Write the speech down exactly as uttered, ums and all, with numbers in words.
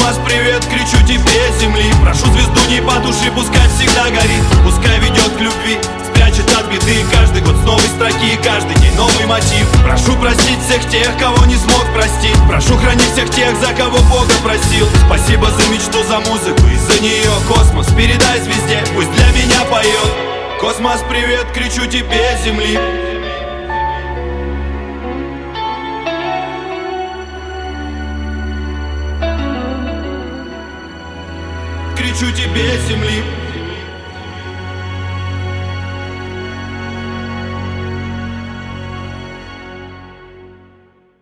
Космос, привет, кричу тебе, земли. Прошу звезду не потуши, пускай всегда горит. Пускай ведет к любви, спрячет от беды. Каждый год с новой строки, каждый день новый мотив. Прошу простить всех тех, кого не смог простить. Прошу хранить всех тех, за кого Бога просил. Спасибо за мечту, за музыку и за нее. Космос, передай звезде, пусть для меня поет. Космос, привет, кричу тебе, земли. Кричу тебе, земли.